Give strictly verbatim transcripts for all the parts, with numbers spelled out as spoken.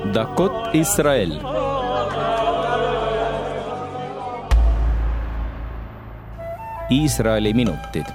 דקות ישראל. Iisraeli minutid.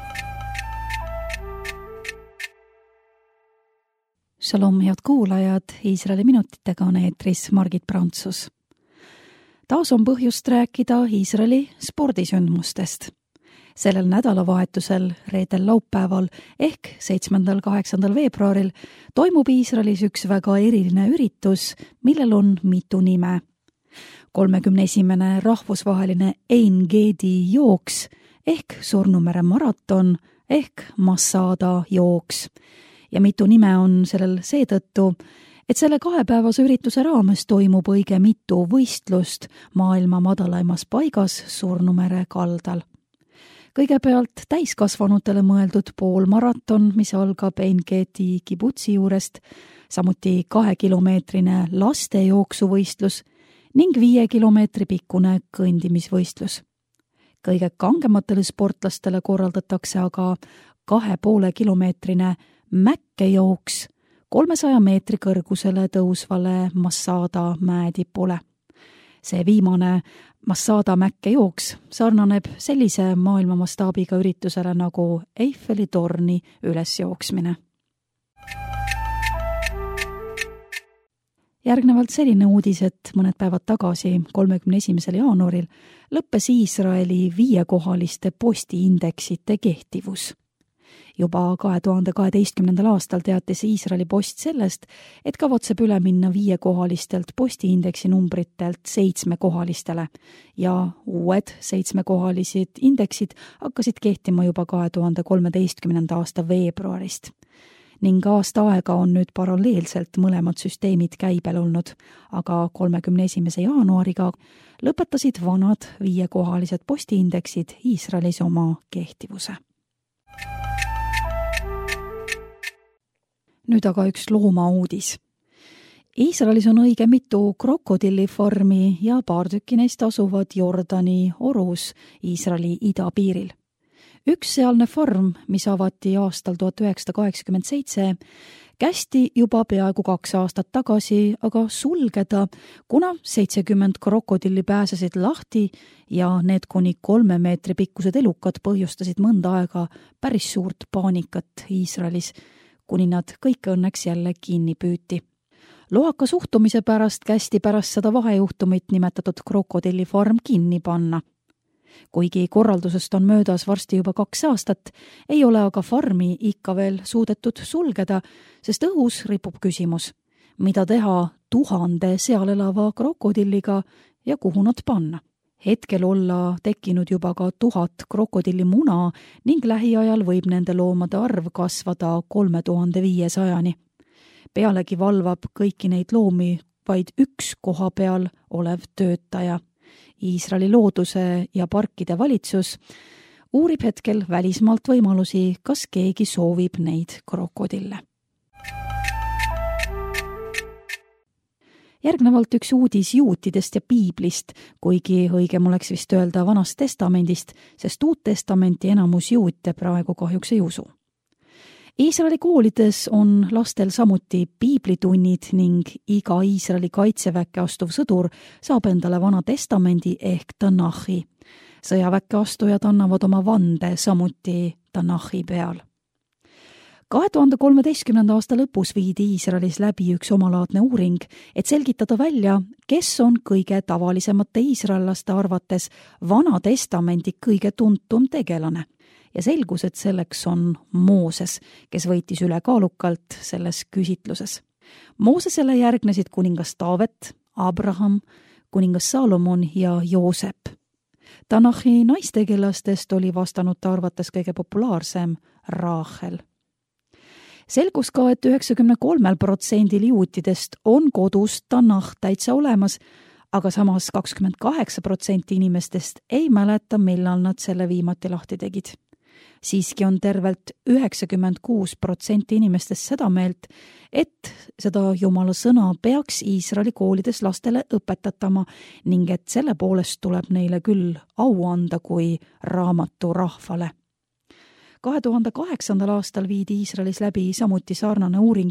Shalom, head kuulajad, Iisraeli minutitega on eetris Margit Prantsus. Taas on põhjust rääkida Iisraeli spordisündmustest. Sellel nädalavahetusel, reedel laupäeval ehk seitsmendal kaheksandal veebruaril toimub Iisraelis üks väga eriline üritus, millel on mitu nime. kolmekümne esimene rahvusvaheline Ein Gedi jooks ehk Surnumere maraton ehk Masada jooks. Ja mitu nime on sellel seetõttu, et selle kahepäevase ürituse raames toimub õige mitu võistlust maailma madalaimas paigas Surnumere kaldal. Kõigepealt täiskasvanutele mõeldud poolmaraton, mis algab Ein Gedi kibutsi juurest, samuti kahekilomeetrine lastejooksuvõistlus ning viie kilomeetri pikkune kõndimisvõistlus. Kõige kangematele sportlastele korraldatakse aga kahe poole kilomeetrine mäkkejooks kolmesaja meetri kõrgusele tõusvale Masada mäetipule. See viimane Masada mäkkejooks sarnaneb sellise maailma mastaabiga üritusele nagu Eiffeli torni ülesjooksmine. Järgnevalt selline uudis, et mõned päevad tagasi, kolmekümne esimesel jaanuaril, lõppes Iisraeli viiekohaliste postiindeksite kehtivus. Juba kahe tuhande kaheteistkümnendal aastal teatas Iisraeli Post sellest, et kavatseb üle minna viiekohalistelt postiindeksi numbritelt seitsmekohalistele ja uued seitsmekohalised indeksid hakkasid kehtima juba kahe tuhande kolmeteistkümnenda aasta veebruarist. Ning aasta aega on nüüd paralleelselt mõlemad süsteemid käibel olnud, aga kolmekümne esimese jaanuariga lõpetasid vanad viiekohalised postiindeksid Iisraelis oma kehtivuse. Nüüd aga üks loomauudis. Iisraelis on õige mitu krokodillifarmi ja paar tükki neist asuvad Jordani orus Iisraeli idapiiril. Üks sealne farm, mis avati aastal tuhat üheksasada kaheksakümmend seitse, kästi juba peaaegu kaks aastat tagasi aga sulgeda, kuna seitsekümmend krokodilli pääsesid lahti ja need kuni kolme meetri pikkused elukad põhjustasid mõnda aega päris suurt paanikat Iisraelis, kuni nad kõik õnneks jälle kinni püüti. Lohaka suhtumise pärast kästi pärast seda vahejuhtumit nimetatud krokodillifarm kinni panna. Kuigi korraldusest on möödas varsti juba kaks aastat, ei ole aga farmi ikka veel suudetud sulgeda, sest õhus ripub küsimus, mida teha tuhande seal elava krokodilliga ja kuhu nad panna. Hetkel olla tekkinud juba ka tuhat krokodillimuna ning lähiajal võib nende loomade arv kasvada kolme tuhande viiesajani. Pealegi valvab kõiki neid loomi vaid üks koha peal olev töötaja. Iisraeli looduse ja parkide valitsus uurib hetkel välismaalt võimalusi, kas keegi soovib neid krokodille. Järgnevalt üks uudis juutidest ja piiblist, kuigi õigem oleks vist öelda Vanast testamendist, sest Uut testamenti enamus juute praegu kahjuks ei usu. Iisraeli koolides on lastel samuti piiblitunnid ning iga Iisraeli kaitseväkke astuv sõdur saab endale Vana testamendi ehk Tanahi. Sõjaväkke astujad annavad oma vande samuti Tanahi peal. kahe tuhande kolmeteistkümnenda aasta lõpus viidi Iisraelis läbi üks omalaadne uuring, et selgitada välja, kes on kõige tavalisemate iisraellaste arvates Vana testamendi kõige tuntum tegelane. Ja selgus, et selleks on Mooses, kes võitis ülekaalukalt selles küsitluses. Moosesele järgnesid kuningas Taavet, Abraham, kuningas Salomon ja Joosep. Tanahi naistegelastest oli vastanute arvates kõige populaarsem Raahel. Selgus ka, et üheksakümne kolmel protsendil juutidest on kodus Tanah täitsa olemas, aga samas kakskümmend kaheksa protsenti inimestest ei mäleta, millal nad selle viimati lahti tegid. Siiski on tervelt üheksakümmend kuus protsenti inimestest seda meelt, et seda Jumala sõna peaks Iisraeli koolides lastele õpetatama ning et selle poolest tuleb neile küll au anda kui raamatu rahvale. kahe tuhande kaheksandal aastal viidi Iisraelis läbi samuti sarnane uuring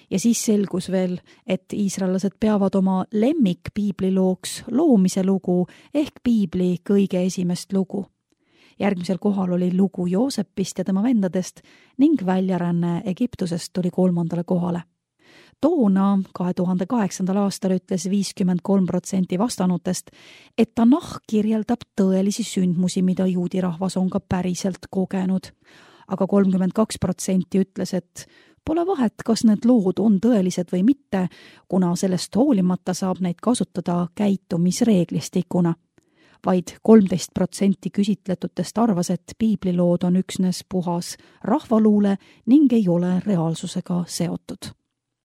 Ja siis selgus veel, et iisraellased peavad oma lemmik piiblilooks loomise lugu ehk piibli kõige esimest lugu. Järgmisel kohal oli lugu Joosepist ja tema vendadest ning väljaränne Egiptusest tuli kolmandale kohale. Toona, kahe tuhande kaheksandal aastal ütles viiskümmend kolm protsenti vastanutest, et Tanakh kirjeldab tõelisi sündmusi, mida juudi rahvas on ka päriselt kogenud. Aga kolmkümmend kaks protsenti ütles, et pole vahet, kas need lood on tõelised või mitte, kuna sellest hoolimata saab neid kasutada käitumisreeglistikuna. Vaid kolmteist protsenti küsitletutest arvas, et piiblilood on üksnes puhas rahvaluule ning ei ole reaalsusega seotud.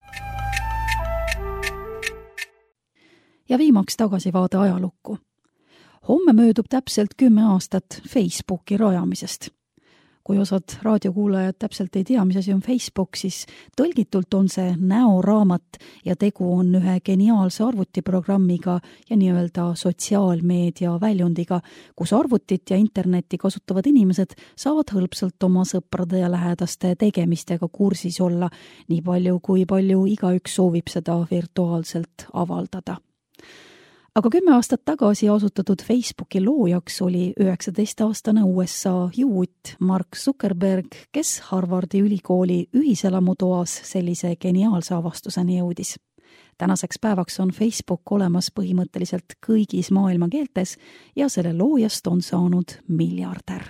Ja viimaks tagasivaade ajalukku. Homme möödub täpselt kümme aastat Facebooki rajamisest. Kui osad raadiokuulajad täpselt ei tea, mis asi on Facebook, siis tõlgitult on see näoraamat ja tegu on ühe geniaalse arvutiprogrammiga ja nii-öelda sotsiaalmeedia väljundiga, kus arvutit ja internetti kasutavad inimesed saavad hõlpsalt oma sõprade ja lähedaste tegemistega kursis olla, nii palju kui palju igaüks soovib seda virtuaalselt avaldada. Aga kümme aastat tagasi asutatud Facebooki loojaks oli üheksateist-aastane U S A juut Mark Zuckerberg, kes Harvardi ülikooli ühiselamutoas sellise geniaalse avastuseni jõudis. Tänaseks päevaks on Facebook olemas põhimõtteliselt kõigis maailma keeltes ja selle loojast on saanud miljardär.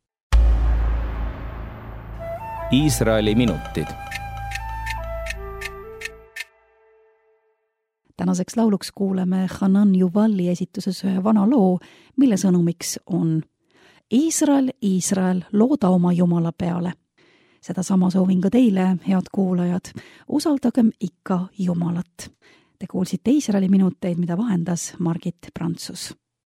Iisraeli minutid. Tänaseks lauluks kuuleme Hanan Yuvalli esituses ühe vana loo, mille sõnumiks on Iisrael, Iisrael, looda oma Jumala peale. Seda sama soovin ka teile, head kuulajad. Usaldagem ikka Jumalat. Te kuulsite Iisraeli minuteid, mida vahendas Margit Prantsus.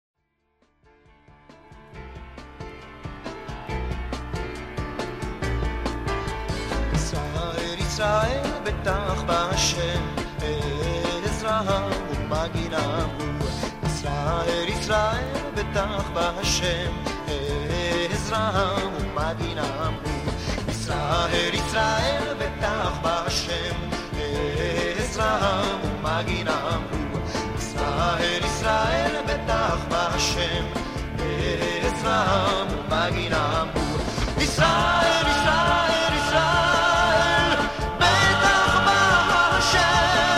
Israel, Israel, betach b'Hashem. ומגינם הוא ישראל, ישראל, בטח בהשם עזרם ומגינם הוא ישראל, ישראל, בטח בהשם עזרם ומגינם הוא ישראל, ישראל, בטח בהשם עזרם ומגינם הוא ישראל, ישראל, ישראל, בטח בהשם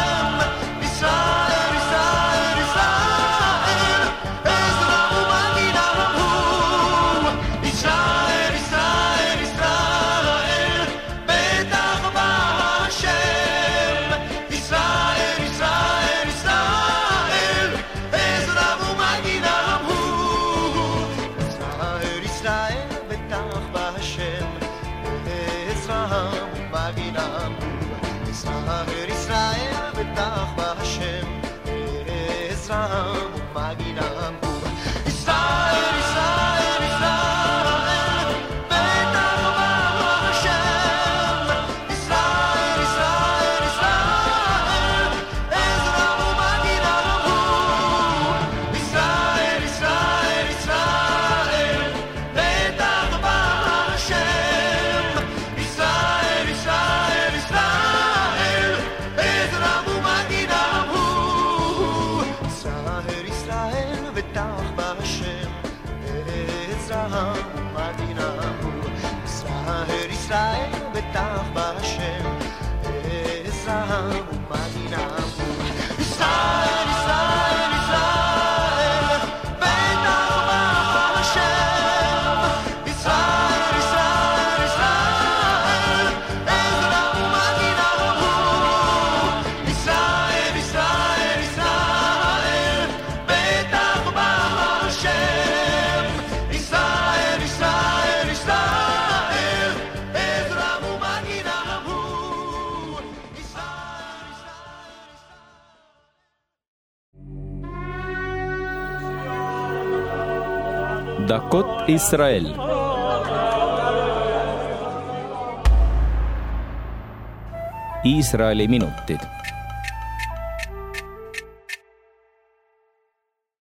Dakot Israel. Iisraeli minutid.